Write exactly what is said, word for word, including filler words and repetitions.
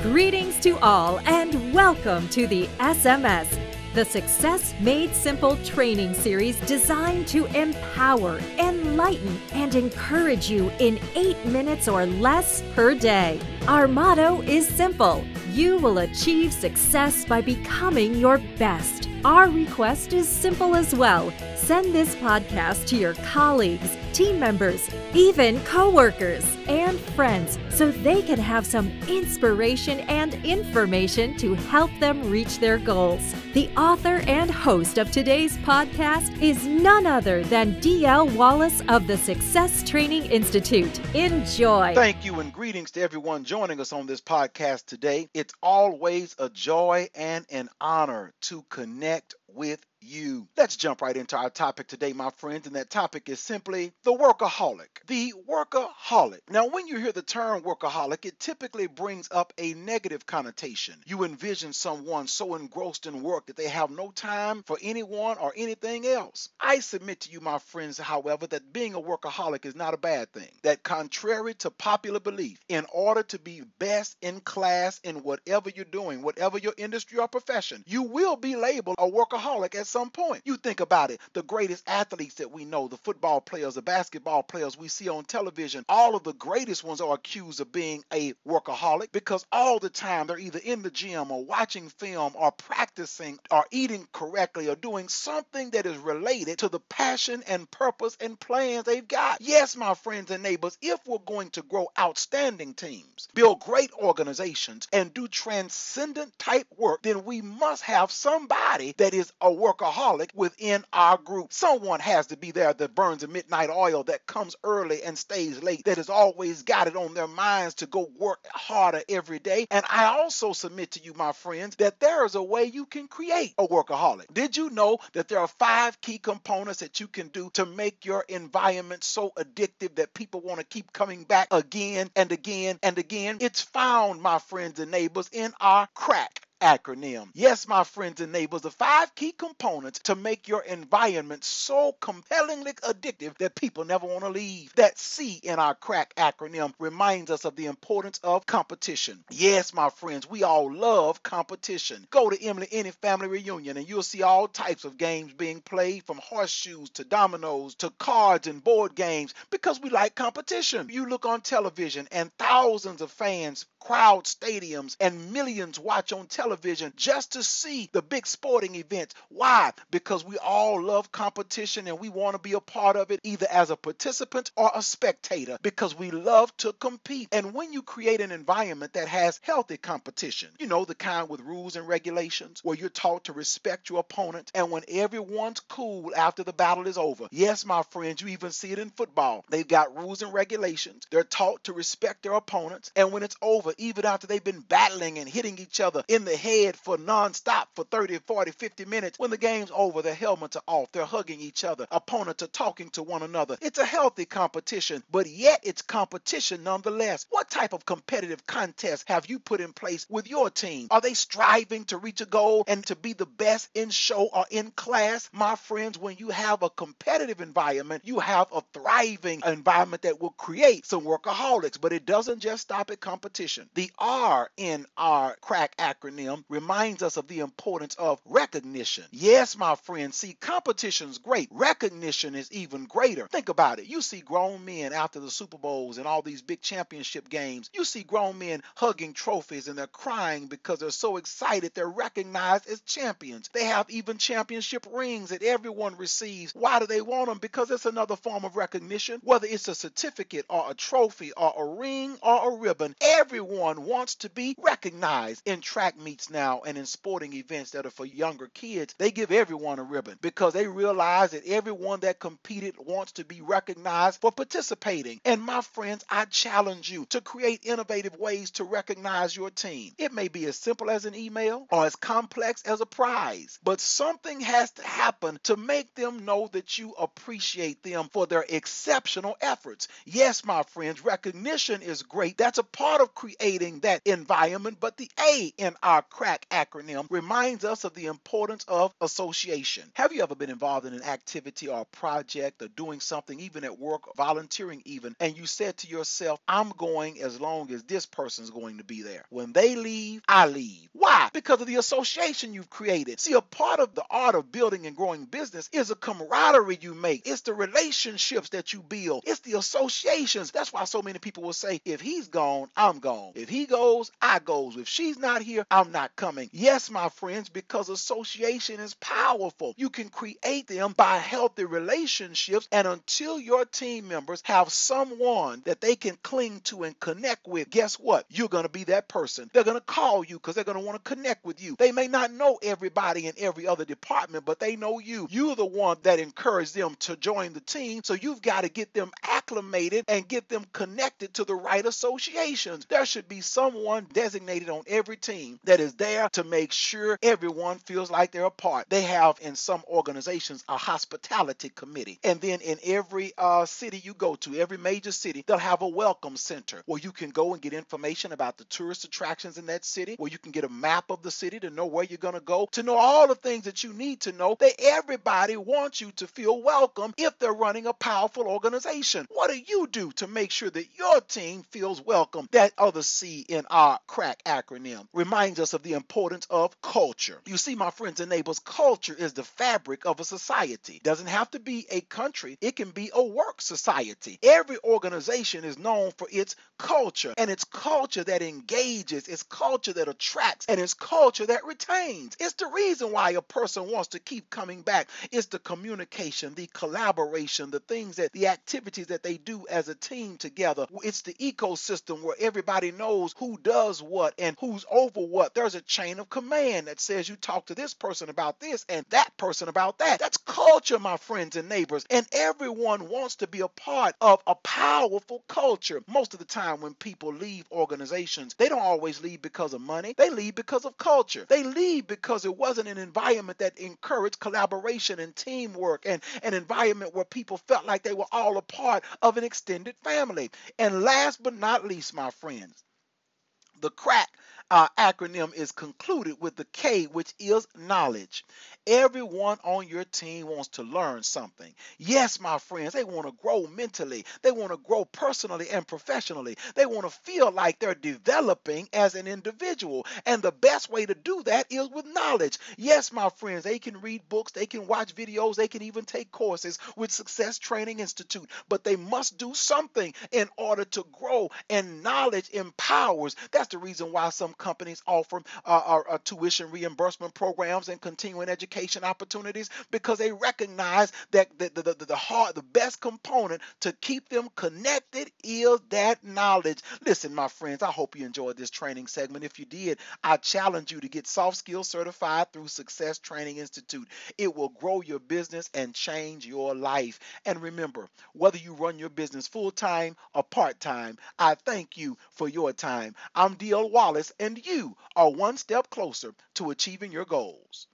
Greetings to all and welcome to the S M S, the Success Made Simple training series designed to empower, enlighten, and encourage you in eight minutes or less per day. Our motto is simple: you will achieve success by becoming your best. Our request is simple as well. Send this podcast to your colleagues, team members, even coworkers, and friends so they can have some inspiration and information to help them reach their goals. The author and host of today's podcast is none other than D L Wallace of the Success Training Institute. Enjoy. Thank you and greetings to everyone joining us on this podcast today. It's always a joy and an honor to connect with you. Let's jump right into our topic today, my friends, and that topic is simply the workaholic. The workaholic. Now, when you hear the term workaholic, it typically brings up a negative connotation. You envision someone so engrossed in work that they have no time for anyone or anything else. I submit to you, my friends, however, that being a workaholic is not a bad thing. That contrary to popular belief, in order to be best in class in whatever you're doing, whatever your industry or profession, you will be labeled a workaholic at some point. You think about it, the greatest athletes that we know, the football players, the basketball players we see on television, all of the greatest ones are accused of being a workaholic because all the time they're either in the gym or watching film or practicing or eating correctly or doing something that is related to the passion and purpose and plans they've got. Yes, my friends and neighbors, if we're going to grow outstanding teams, build great organizations, and do transcendent type work, then we must have somebody that is a workaholic within our group. Someone has to be there that burns a midnight oil, that comes early and stays late, that has always got it on their minds to go work harder every day. And I also submit to you, my friends, that there is a way you can create a workaholic. Did you know that there are five key components that you can do to make your environment so addictive that people want to keep coming back again and again and again? It's found, my friends and neighbors, in our CRACK acronym. Yes, my friends and neighbors, the five key components to make your environment so compellingly addictive that people never want to leave. That C in our CRACK acronym reminds us of the importance of competition. Yes, my friends, we all love competition. Go to Emily any family reunion and you'll see all types of games being played, from horseshoes to dominoes to cards and board games, because we like competition. You look on television and thousands of fans crowd stadiums and millions watch on television just to see the big sporting events. Why? Because we all love competition and we want to be a part of it, either as a participant or a spectator, because we love to compete. And when you create an environment that has healthy competition, you know, the kind with rules and regulations where you're taught to respect your opponent, and when everyone's cool after the battle is over. Yes, my friends, you even see it in football. They've got rules and regulations. They're taught to respect their opponents, and when it's over, even after they've been battling and hitting each other in the head for non-stop for thirty, forty, fifty minutes, when the game's over, their helmets are off, they're hugging each other, opponents are talking to one another. It's a healthy competition, but yet it's competition nonetheless. What type of competitive contest have you put in place with your team? Are they striving to reach a goal and to be the best in show or in class? My friends, when you have a competitive environment, you have a thriving environment that will create some workaholics, but it doesn't just stop at competition. The R in our CRACK acronym reminds us of the importance of recognition. Yes, my friends, see, competition's great. Recognition is even greater. Think about it. You see grown men after the Super Bowls and all these big championship games. You see grown men hugging trophies and they're crying because they're so excited they're recognized as champions. They have even championship rings that everyone receives. Why do they want them? Because it's another form of recognition. Whether it's a certificate or a trophy or a ring or a ribbon, everyone wants to be recognized. In track meets now and in sporting events that are for younger kids, they give everyone a ribbon because they realize that everyone that competed wants to be recognized for participating. And my friends, I challenge you to create innovative ways to recognize your team. It may be as simple as an email or as complex as a prize, but something has to happen to make them know that you appreciate them for their exceptional efforts. Yes, my friends, recognition is great. That's a part of creating creating that environment. But the A in our CRACK acronym reminds us of the importance of association. Have you ever been involved in an activity or a project or doing something, even at work, volunteering even, and you said to yourself, I'm going as long as this person's going to be there. When they leave, I leave. Why? Because of the association you've created. See, a part of the art of building and growing business is a camaraderie you make. It's the relationships that you build. It's the associations. That's why so many people will say, if he's gone, I'm gone. If he goes, I goes. If she's not here, I'm not coming. Yes, my friends, because association is powerful. You can create them by healthy relationships, and until your team members have someone that they can cling to and connect with, guess what? You're going to be that person. They're going to call you because they're going to want to connect with you. They may not know everybody in every other department, but they know you. You're the one that encouraged them to join the team, so you've got to get them acclimated and get them connected to the right associations. There should be someone designated on every team that is there to make sure everyone feels like they're a part. They have in some organizations a hospitality committee, and then in every uh, city you go to, every major city, they'll have a welcome center where you can go and get information about the tourist attractions in that city, where you can get a map of the city to know where you're going to go, to know all the things that you need to know. That everybody wants you to feel welcome if they're running a powerful organization. What do you do to make sure that your team feels welcome? That other C in our CRACK acronym reminds us of the importance of culture. You see, my friends and neighbors, culture is the fabric of a society. Doesn't have to be a country. It can be a work society. Every organization is known for its culture, and it's culture that engages, it's culture that attracts, and it's culture that retains. It's the reason why a person wants to keep coming back. It's the communication, the collaboration, the things that, the activities that they do as a team together. It's the ecosystem where everybody knows who does what and who's over what. There's a chain of command that says you talk to this person about this and that person about that. That's culture, my friends and neighbors, and everyone wants to be a part of a powerful culture. Most of the time when people leave organizations, they don't always leave because of money. They leave because of culture. They leave because it wasn't an environment that encouraged collaboration and teamwork, and an environment where people felt like they were all a part of an extended family. And last but not least, my friends, the CRACK uh, acronym is concluded with the K, which is knowledge. Everyone on your team wants to learn something. Yes, my friends, they want to grow mentally. They want to grow personally and professionally. They want to feel like they're developing as an individual. And the best way to do that is with knowledge. Yes, my friends, they can read books, they can watch videos, they can even take courses with Success Training Institute, but they must do something in order to grow, and knowledge empowers. That's the reason why some companies offer uh, uh, uh, tuition reimbursement programs and continuing education opportunities, because they recognize that the, the, the, the hard, the best component to keep them connected is that knowledge. Listen, my friends, I hope you enjoyed this training segment. If you did, I challenge you to get soft skills certified through Success Training Institute. It will grow your business and change your life. And remember, whether you run your business full-time or part-time, I thank you for your time. I'm D L Wallace, and you are one step closer to achieving your goals.